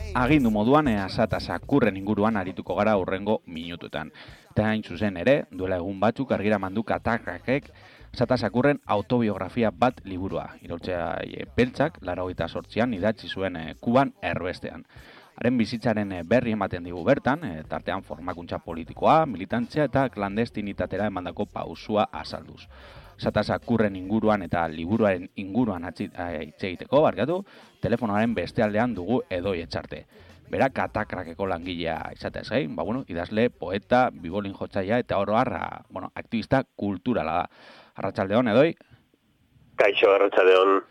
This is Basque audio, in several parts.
Agindu moduan asata sakurren inguruan arituko gara hurrengo minututan. Eta hain zuzen ere, duela egun batzuk argira mandu Katakrakek asata sakurren autobiografia bat liburua. Iraultzea beltzak, 88an idatzi zuen Kuban erbestean. Haren bizitzaren berri ematen digu bertan, tartean formakuntza politikoa, militantzia eta klandestinitatera emandako pausua azalduz. Asata sakurren inguruan eta liburuaren inguruan hitz egiteko, telefonoaren beste aldean dugu Edoi Etxarte. Bera Katakrakeko langilea izateaz gain, idazle, poeta, bibolin jotzailea eta oro har, aktivista kulturala da. Arratsaldeon, Edoi? Kaixo, arratsaldeon.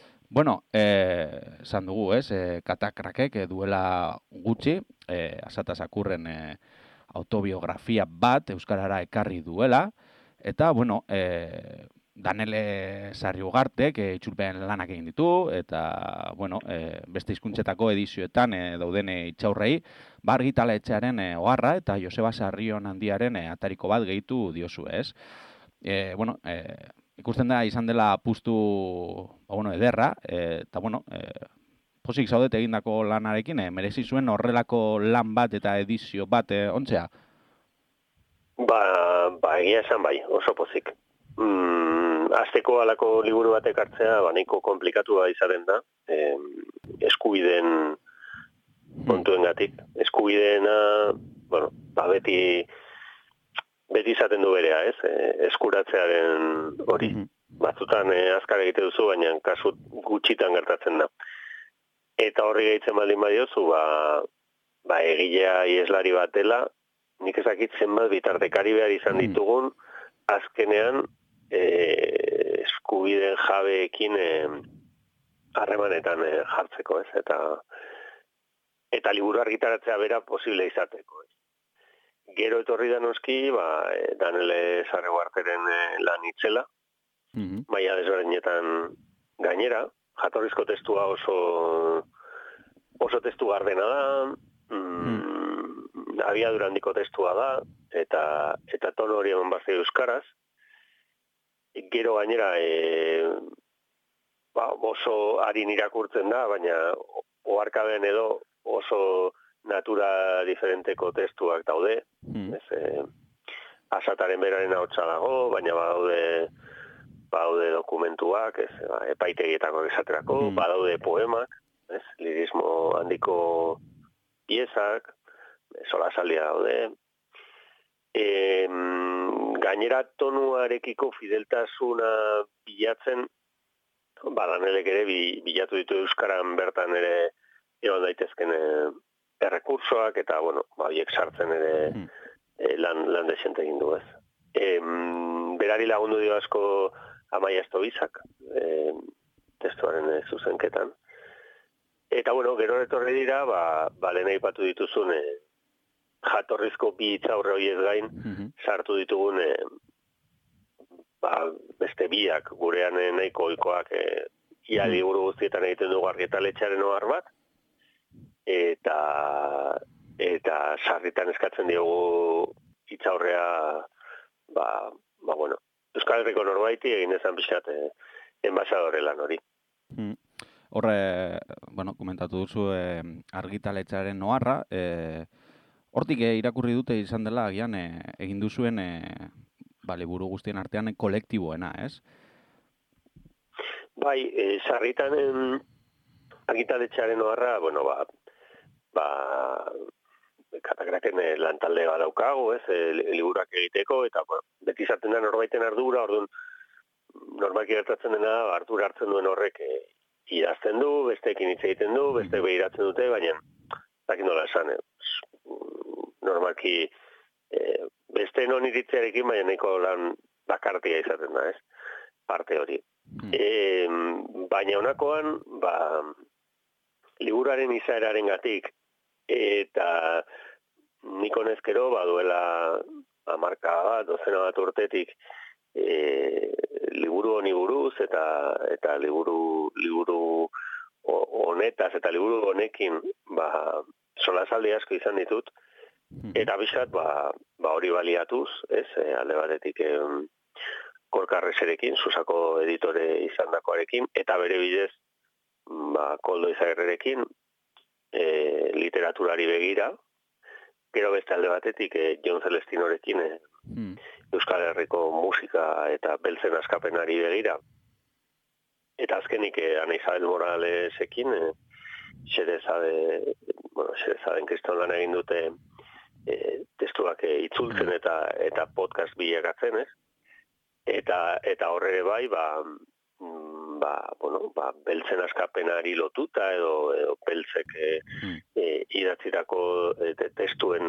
Esan dugu, Katakrakek duela gutxi, asata sakurren autobiografia bat euskarara ekarri duela, eta, Danele Sarriugartek itzulpen lanak egin ditu, eta, beste hizkuntzetako edizioetan dauden itxaurrei, argitaletxearen oharra eta Joseba Sarrion handiaren atariko bat gehitu diozu, ez? Ikusten da izan dela apustu ederra, eta, pozik zaudet egindako lanarekin, merezi zuen horrelako lan bat eta edizio bat ontzea? Egia esan bai, oso pozik. Azteko alako liburu batek hartzea, nahiko komplikatua izaten da, eskubideen kontuengatik. Eskubideena, beti izaten du berea, ez? Eskuratzearen hori. Batzutan azkar egite duzu, baina kasu gutxitan gertatzen da. Eta horri gehitzen baldin badiozu, egilea ieslari bat dela, nik ezakit zenbat bitartekari behar izan ditugun, azkenean eskubideen jabeekin harremanetan jartzeko, ez? Eta liburu argitaratzea bera posible izateko, ez? Gero etorri da noski, Danele Sarriugarteren lan itzela, maila desberdinetan gainera, jatorrizko testua oso testu gardena da, abiadura handiko testua da, eta tono hori eman bazte euskaraz. Gero gainera oso harin irakurtzen da, baina oharkabean edo oso natura diferenteko testuak daude. Asataren beraren ahotsa dago, baina badaude dokumentuak, epaitegietako esaterako, badaude poemak, lirismo handiko piezak, solasaldia daude. Gainera tonuarekiko fideltasuna bilatzen, Danelek ere bilatu ditu euskaran bertan ere egon daitezken errekursoak, eta, biek sartzen ere lan desente egin du, ez. Berari lagundu dio asko Amaia Estobizak, testuaren zuzenketan. Eta, gero etorri dira, lehen aipatu dituzun jatorrizko bi itzaurre horiez gain, sartu ditugun beste biak, gurean nahiko ohikoak, ia liburu guztietan egiten dugu argitaletxearen ohar bat, eta sarritan eskatzen diogu itzaurrea, Euskal Herriko norbaiti egin ezan pixat enbasadore lan hori. Horre, komentatu duzu argitaletxearen oharra, hortik irakurri dute izan dela agian egin duzuen liburu guztien artean kolektiboena, ez? Bai, sarritan argitaletxearen oharra, Katakraken lantalde bat daukagu, ez, liburuak egiteko, eta beti izaten da norbaiten ardura, orduan normalki gertatzen dena, ardura hartzen duen horrek idazten du, besteekin hitz egiten du, beste behiratzen dute, baina zakin nola esan, normalki beste non iritzearekin, baina nahiko lan bakartia izaten da, ez, parte hori. Baina honakoan, liburuaren izaeraren gatik, eta nik honezkero, duela 10 dozena bat urtetik, liburu honi buruz, eta liburu honetaz, eta liburu honekin, solasaldi asko izan ditut, eta bizat, hori baliatuz, ez, alde batetik Korkarreserekin, Susako editore izandakoarekin, eta bere bidez, Koldo Izagirrerekin, literaturari begira, gero beste alde batetik Jon Celestinorekin Euskal Herriko musika eta beltzen askapenari begira. Eta azkenik Ana Isabel Moralesekin Xerezaden kriston lan egin dute testuak itzultzen eta podcast bilakatzen, ez? Eta horre bai, beltzen askapenari lotuta edo beltzek idatzitako testuen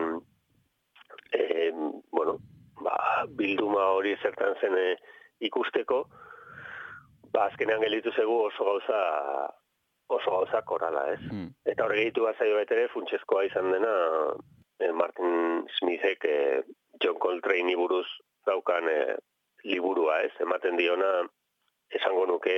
bilduma hori zertan zen ikusteko, azkenean gelditu zegu oso gauza korala, ez? Eta horre gehitu bazaio betere funtsezkoa izan dena Martin Smithek John Coltrane buruz daukan liburua, ez? Ematen diona, esango nuke,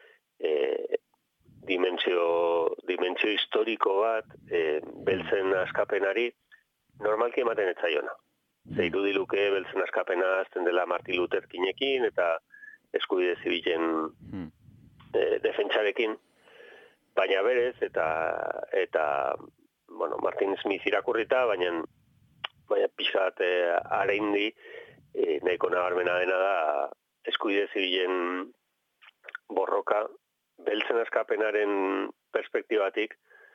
dimentsio historiko bat beltzen askapenari normalki ematen etzaiona. Zeiru diluke beltzen askapena azten dela Martin Luther Kingekin eta eskubide zibilen defentsarekin, baina berez eta Martin Smith irakurrita, baina pixat areindi nahiko nabarmena dena da eskubide zibilen borroka beltzen askapenaren perspektibatik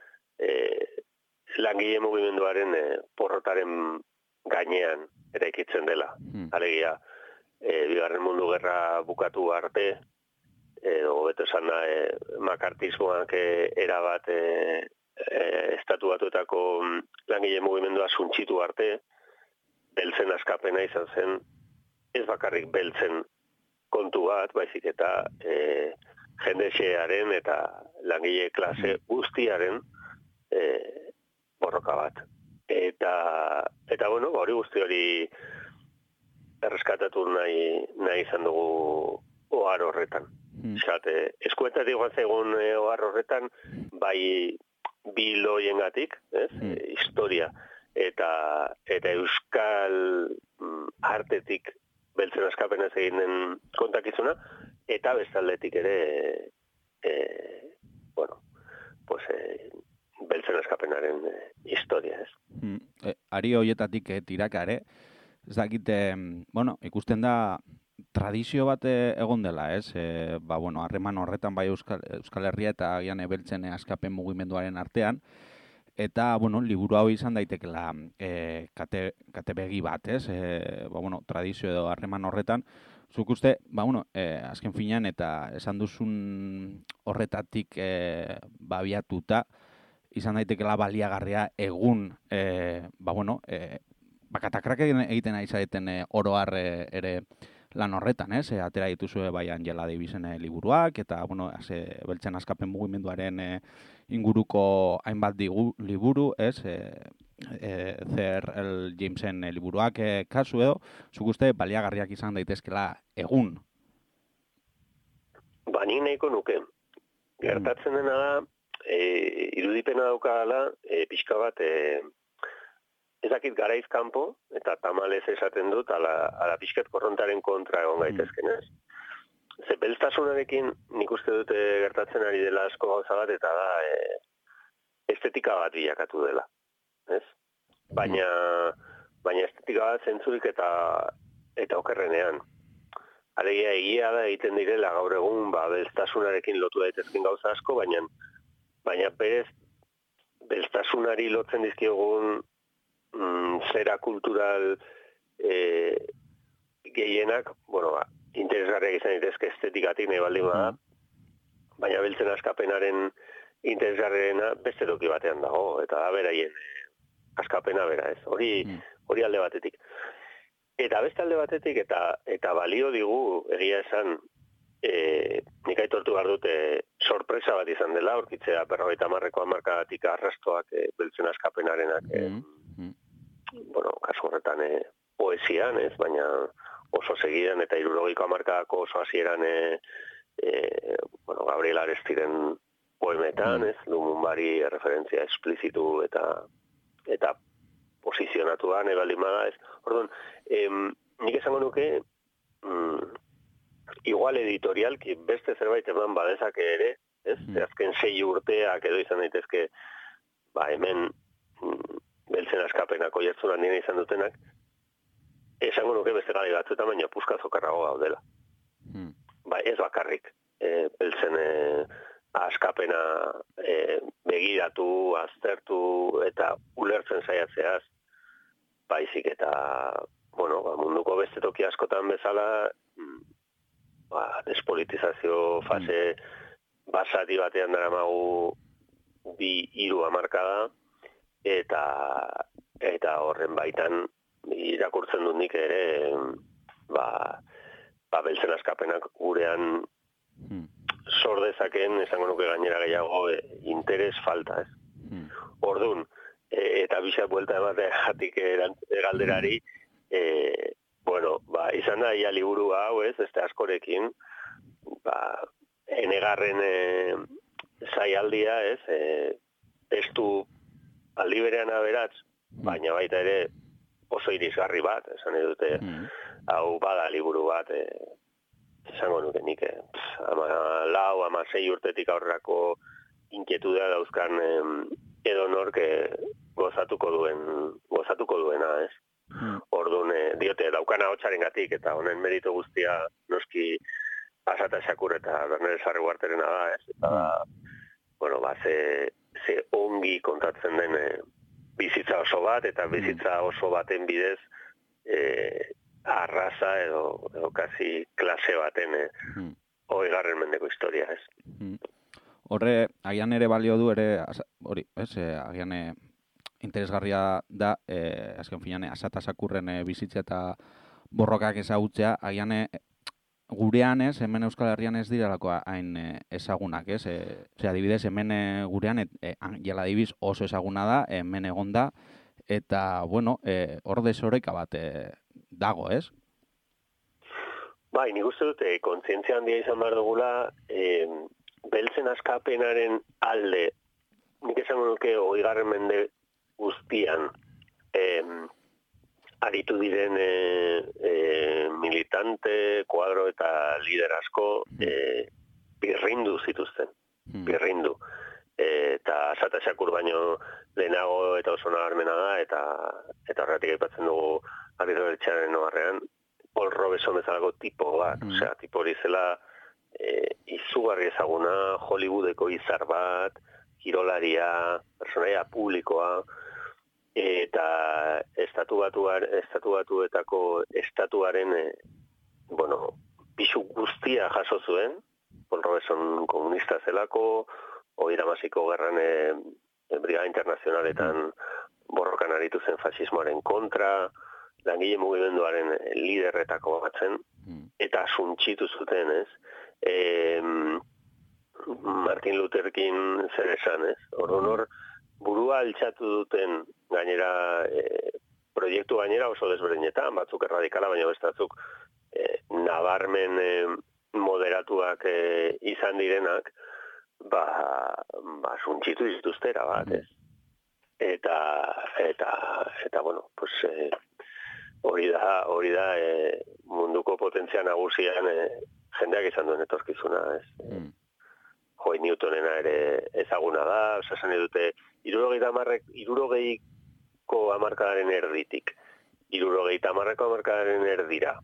langile mugimenduaren porrotaren gainean eraikitzen dela. Alegia, Bigarren Mundu Gerra bukatu arte, edo beto esan da, makartismoak erabat estatu batuetako langile mugimendua suntxitu arte, beltzen askapena izan zen, ez bakarrik beltzen kontu bat, baizik eta jende xearen eta langile klase guztiaren borroka bat. Eta hori guzti hori erreskatatu nahi izan dugu ohar horretan. Eskuetatik joan zaigun ohar horretan, bai biloiengatik, historia, eta euskal artetik beltzen askapenaz egin den kontakizuna, eta bestaldetik ere beltzen askapenaren historia, ez? Ari horietatik tirakare, ez dakite, ikusten da tradizio bat egon dela, ez? Harreman horretan bai Euskal Herria eta agian beltzen askapen mugimenduaren artean, eta, liburu hau izan daitekela katebegi bat, ez? Tradizio edo harreman horretan, zuk uste, azken finean eta esan duzun horretatik babiatuta, izan daitekela baliagarria egun, bakatakrak egiten ari zareten oroar ere lan horretan, ez? Atera dituzue bai Angela Davisen liburuak, eta, beltzen askapen mugimenduaren inguruko hainbat liburu, ez? C.R. Jamesen liburuak kasu edo, zuk uste baliagarriak izan daitezkela egun? Nik nahiko nuke. Gertatzen dena da, irudipena daukala, pixka bat, ez dakit garaiz kanpo, eta tamalez esaten dut, ala pixkat korrontaren kontra egon gaitezken, ez? Ze belztasunarekin nik uste dute gertatzen ari dela asko gauza bat, eta da estetika bat bilakatu dela, ez? Baina estetika bat zentzurik eta okerrenean. Alegia egia da egiten direla gaur egun, belztasunarekin lotu daitezken gauza asko, baina berez belztasunari lotzen dizkiogun zera kultural gehienak, interesgarriak izan daitezke estetikatik nahi baldin bada, baina beltzen askapenaren interesgarriena beste toki batean dago, eta da beraien askapena bera, ez? Hori alde batetik. Eta beste alde batetik, eta balio digu, egia esan, nik aitortu behar dute sorpresa bat izan dela, aurkitzea 50ko hamarkadatik arrastoak beltzen askapenarenak, kasu horretan poesian, ez? Baina oso segidan eta 60ko hamarkadako oso hasieran Gabriel Arestiren poemetan, ez? Lumunbari referentzia esplizitu eta posizionatuan ebaldin bada, ez? Orduan, nik esango nuke igual editorialki beste zerbait eman badezake ere, ez? Azken 6 urteak edo izan daitezke hemen beltzen askapenako jertzun handien izan dutenak, esango nuke beste gai batzuetan, baina puskazokarrago gaudela. Ez bakarrik, beltzen askapena begiratu, aztertu eta ulertzen saiatzeaz, baizik eta, munduko beste toki askotan bezala, despolitizazio fase basati batean daramagu 2-3 hamarkada, eta horren baitan irakurtzen dut nik ere, beltzen askapenak gurean sor dezaken, esango nuke gainera gehiago, interes falta, ez? Orduan, eta bisa buelta emateagatik galderari, izan da ia liburu hau, ez, beste askorekin, enegarren zaialdia, ez, testu aldi berean aberatz, baina baita ere oso irisgarri bat, esan dute, hau bada liburu bat, esango nuke nik, 4-6 urtetik aurrerako inkietuda dauzkan edonork gozatuko duena, ez? Orduan, diote, daukana hotxarengatik eta honen merito guztia noski Asata Xakur eta Bernel Sarriuarterena da, ez? Eta, ze ongi kontatzen den bizitza oso bat, eta bizitza oso baten bidez arraza edo kasi klase baten 20. mendeko historia, ez? Horre, agian ere balio du ere, agian interesgarria da, azken finean, Asata Xakurren bizitza eta borrokak ezagutzea, agian gurean ez, hemen Euskal Herrian ez direlako hain ezagunak, ez? Adibidez, hemen gurean, Angel Adibidez oso ezaguna da, hemen egon da, eta, hor desoreka bat dago, ez? Nik uste dut, kontzientzia handia izan behar dugula, beltzen askapenaren alde, nik esango nuke 20. mende guztian, aritu diren militante, kuadro eta lider asko birrindu zituzten, birrindu. Eta Asata Xakur baino lehenago eta oso nabarmena da, eta horretik aipatzen dugu Arrizabal Etxearen oharrean, Paul Robeson bezalako tipo bat, tipo hori zela izugarri ezaguna, Hollywoodeko izar bat, kirolaria, personaia publikoa, eta estatuetako estatuaren pisu guztia jaso zuen, Paul Robeson komunista zelako, 30ko gerran Brigada Internazionaletan borrokan aritu zen fasismoaren kontra, langile mugimenduaren liderretako batzen, eta suntxitu zuten, ez? Martin Luther King zer esan, ez? Hor burua altxatu duten gainera, proiektu gainera oso desberdinetan, batzuk erradikala, baina bestatzuk nabarmen moderatuak izan direnak, suntxitu dituztera bat, ez? Eta hori da munduko potentzia nagusian jendeak izan duen etorkizuna, ez? Joy Newtonena ere ezaguna da, esan dute, 60ko hamarkadaren erditik, 70ko hamarkadaren erdira,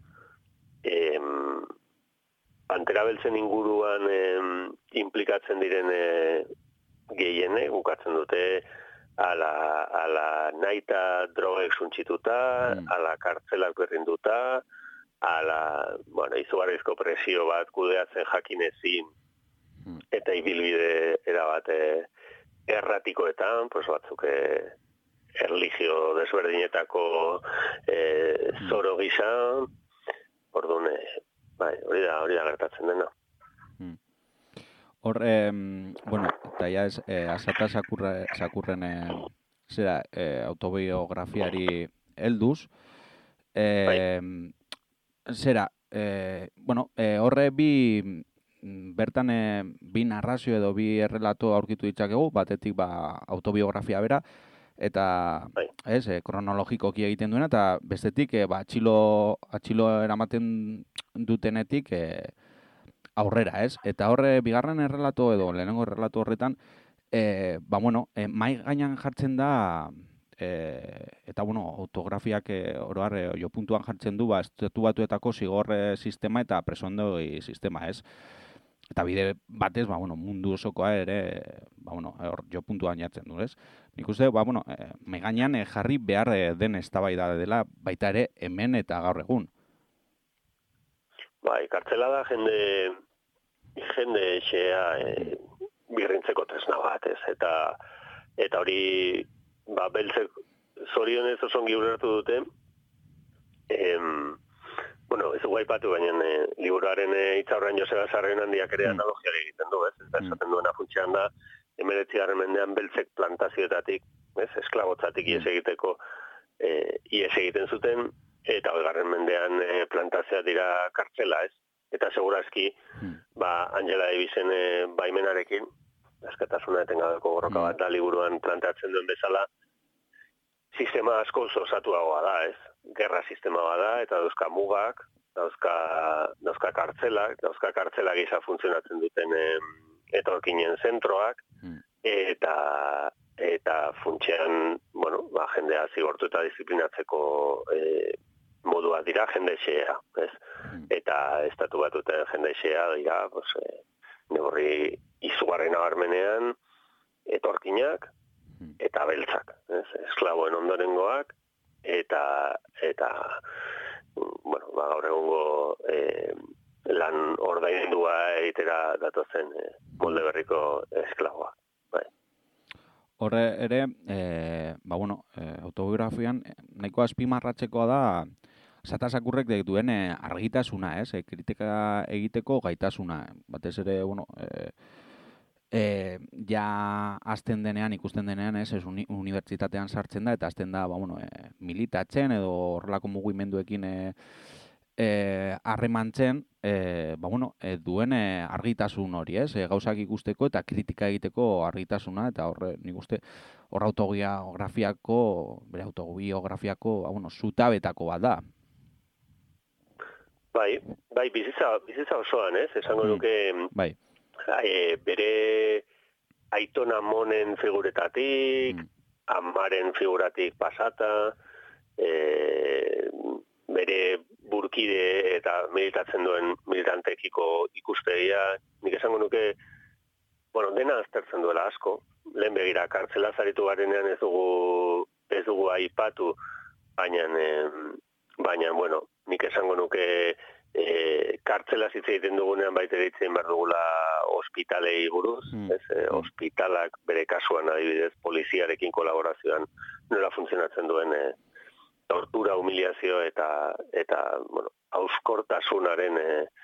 Pantera Beltzen inguruan implikatzen diren gehiene, bukatzen dute ala naita drogek suntxituta, ala kartzelak berrinduta, ala, izugarrizko presio bat kudeatzen jakinezin, eta ibilbide erabat erratikoetan, batzuk erlijio desberdinetako zoro gisa, orduan, hori da gertatzen dena. Hor, eta ja ez, Asata Xakurren autobiografiari helduz, horre bertan bi narrazio edo bi errelato aurkitu ditzakegu, batetik autobiografia bera, eta kronologikoki egiten duena, eta bestetik atxilo eramaten dutenetik aurrera, ez? Eta horre, bigarren errelato edo lehenengo errelato horretan, mai gainan jartzen da, eta autografiak oroar jo puntuan jartzen du, estatu batuetako zigor sistema eta presondoi sistema, ez? Eta bide batez, mundu osokoa ere, hor jo puntuan jartzen du, ez? Nik uste, mai gainean jarri behar den eztabaida dela, baita ere hemen eta gaur egun. Bai, kartzela da jende xea birrintzeko tresna bat, ez? Eta hori, beltzek zorionez oso ongi ulertu dute, ez dugu aipatu, baina liburuaren hitzaurrean Joseba Sarren handiak ere analogiari egiten du, ez? Eta esaten duena funtsean da, 19. mendean beltzek plantazioetatik, ez? Esklabotzatik ies egiteko ies egiten zuten, eta 20. mendean plantazioa dira kartzela, ez? Eta segurazki, Angela Davisen baimenarekin, askatasuna etengabeko borroka bat da liburuan planteatzen duen bezala, sistema asko osatuagoa da, ez? Gerra sistema bada, eta dauzka mugak, dauzka kartzelak gisa funtzionatzen duten etorkinen zentroak, eta funtsean, jendea zigortu eta disiplinatzeko modua dira jende xea, ez? Eta estatu batuten jende xea dira, neurri izugarren nabarmenean, etorkinak eta beltzak, ez? Esklaboen ondorengoak, eta gaur egungo lan ordaindua egitera datozen molde berriko esklaboak. Bai. Horre ere, autobiografian nahiko azpimarratzekoa da Satasakurrek duen argitasuna, ez? Kritika egiteko gaitasuna. Batez ere, ja azten denean, ikusten denean, ez unibertsitatean sartzen da, eta azten da, militatzen edo horrelako mugimenduekin harremantzen, duen argitasun hori, ez? Gauzak ikusteko eta kritika egiteko argitasuna, eta horre, nik uste, hor bere autobiografiako, zutabetako bat da. Bai, bizitza osoan, ez? Esango duke, bai. Bere aitona monen figuretatik, amaren figuratik pasata, bere burkide eta militatzen duen militantekiko ikuspegia, nik esango nuke, dena aztertzen duela asko, lehen begira, kartzela zaritu garenean ez dugu aipatu, baina, nik esango nuke kartzela hitz egiten dugunean baita egiten behar dugula ospitalei buruz, ospitalak bere kasuan adibidez poliziarekin kolaborazioan nola funtzionatzen duen tortura, humiliazio eta hauskortasunaren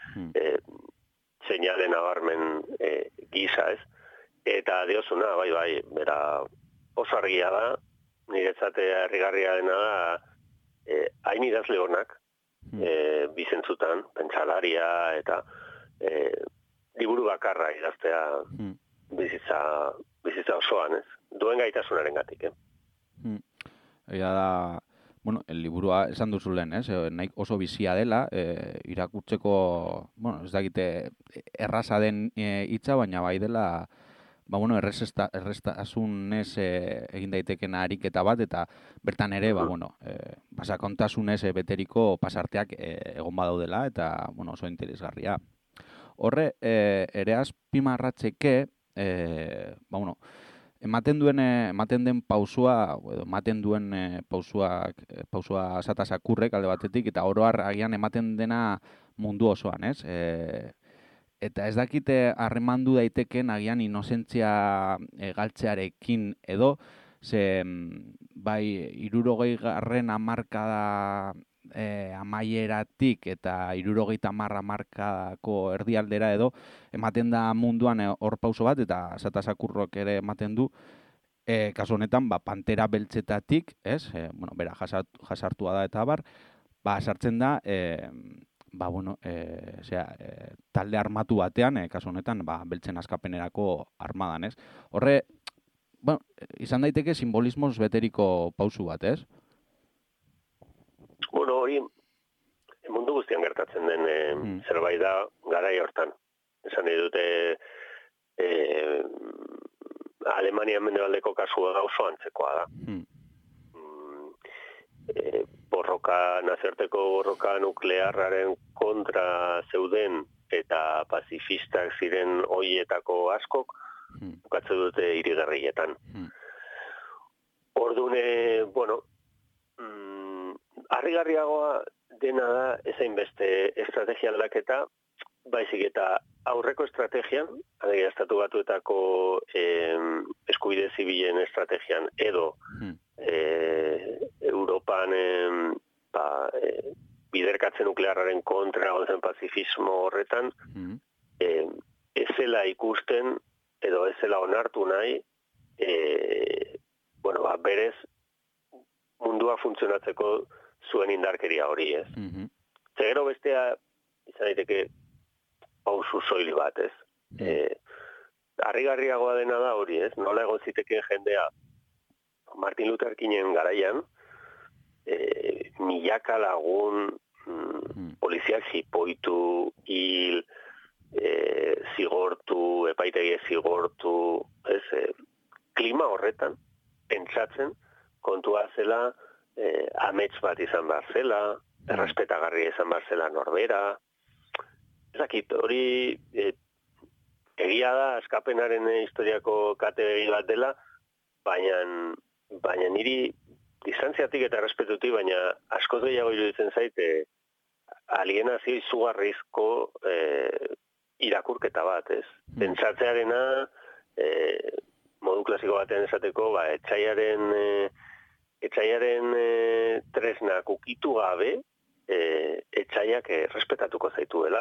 seinale nabarmen gisa, ez? Eta diozuna, bai, bera oso argia da, niretzat harrigarria dena da, hain idazle honak, bizentzutan, pentsalaria, eta liburu bakarra idaztea bizitza osoan, ez? Duen gaitasunaren gatik, Egia da, el liburua esan duzu lehen, ez? Nahi oso bizia dela, irakurtzeko, ez dakite erraza den hitza, baina bai dela, errestasunez egin daiteken ariketa bat, eta bertan ere, pasakontasunez beteriko pasarteak egon badaudela, eta, oso interesgarria. Horre, ere azpimarratzeke, ematen den pausua, ematen duen pausua Satasakurrek alde batetik, eta oro har agian ematen dena mundu osoan, ez? Eta ez dakite harremandu daiteken agian inozentzia galtzearekin edo, ze bai 60. hamarkada amaieratik eta 70. hamarkadako erdialdera edo ematen da munduan hor pauso bat, eta Satasakurrok ere ematen du, kasu honetan, pantera beltzetatik, ez? Bera jasartua da eta abar, sartzen da, talde armatu batean, kasu honetan, beltzen askapenerako armadan, ez? Horre, izan daiteke simbolismoz beteriko pausu bat, ez? Hori mundu guztian gertatzen den zerbait da garai hortan. Esan nahi dute Alemania mendebaldeko kasua oso antzekoa da. Nazioarteko borroka nuklearraren kontra zeuden eta pazifistak ziren hoietako askok bukatze dute hirigarrietan. Ordune, harrigarriagoa dena da ezain beste estrategia aldaketa, baizik eta aurreko estrategian, alegia Estatu Batuetako eskubide zibilen estrategian edo Europan biderkatze nuklearraren kontra zen pazifismo horretan, ez zela ikusten edo ez zela onartu nahi, berez mundua funtzionatzeko zuen indarkeria hori, ez. Zegero bestea, izan daiteke, pausu soili bat, ez. Harrigarriagoa dena da hori, ez. Nola egon zitekeen jendea Martin Luther Kingen garaian, milaka lagun poliziak jipoitu, hil, zigortu, epaitegi zigortu, ez, klima horretan, pentsatzen, kontua zela, amets bat izan behar zela, errespetagarria izan behar zela norbera. Ezakit, hori egia da, askapenaren historiako katebegi bat dela, baina niri distantziatik eta errespetutik, baina askoz gehiago iruditzen zaite alienazio izugarrizko irakurketa bat, ez? Pentsatzearena modu klasiko batean esateko, etxaiaren tresnak ukitu gabe, etxaiak respetatuko zaituela,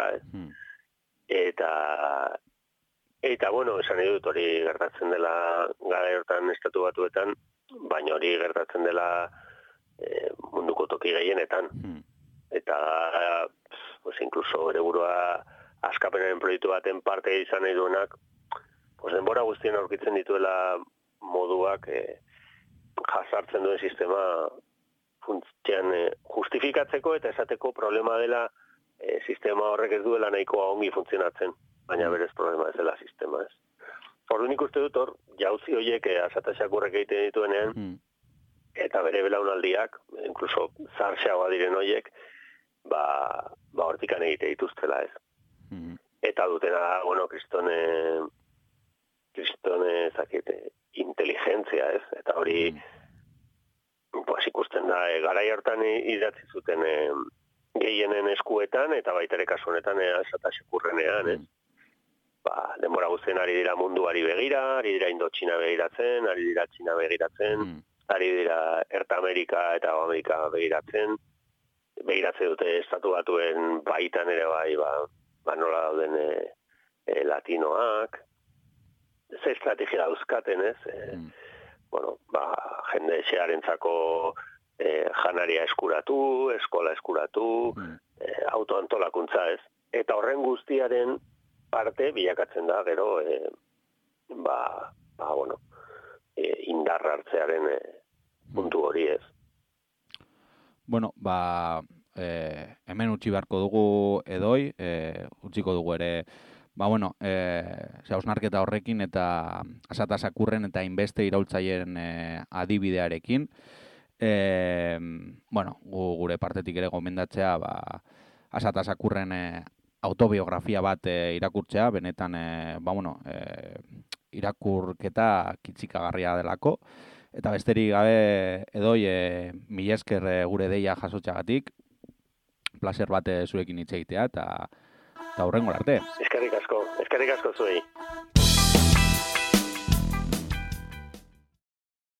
Eta, esan nahi dut hori gertatzen dela gara hortan Estatu Batuetan, baina hori gertatzen dela munduko toki gehienetan. Eta, incluso bere burua askapenaren proiektu baten parte izan nahi duenak, denbora guztien aurkitzen dituela moduak jasartzen duen sistema funtzioan justifikatzeko eta esateko problema dela sistema horrek ez duela nahikoa ongi funtzionatzen, baina berez problema ez dela sistema, ez. Orduan ikuste dut hor, jauzi horiek asataxakurrek egiten dituenean, eta bere belaunaldiak, incluso zarxagoa diren horiek, hortikan egite dituztela, ez. Eta dutena, kristone zakete, inteligentzia, ez. Eta hori, ikusten da, garai hartan idatzi zuten gehienen eskuetan, eta baita ere kasu honetan asataxakurrenean, ez. Denbora guztien ari dira munduari begira, ari dira Indotxina begiratzen, ari dira Txina begiratzen, ari dira Erta Amerika eta Amerika begiratzen dute Estatu Batuen baitan ere nola dauden latinoak, ze estrategia dauzkaten, ez? Jende xearentzako janaria eskuratu, eskola eskuratu, autoantolakuntza, ez? Eta horren guztiaren parte bilakatzen da, gero, indarra hartzearen puntu hori, ez. Hemen utzi beharko dugu edoi, utziko dugu ere, hausnarketa horrekin eta asatasakurren eta inbeste iraultzaileen adibidearekin. Gure partetik ere gomendatzea, asatasakurren autobiografia bat irakurtzea, benetan, irakurketa kitzikagarria delako. Eta besterik gabe edoi, mila esker gure deia jasotxagatik, placer bat zuekin hitz egitea, eta hurrengora arte. Eskerrik asko zuei.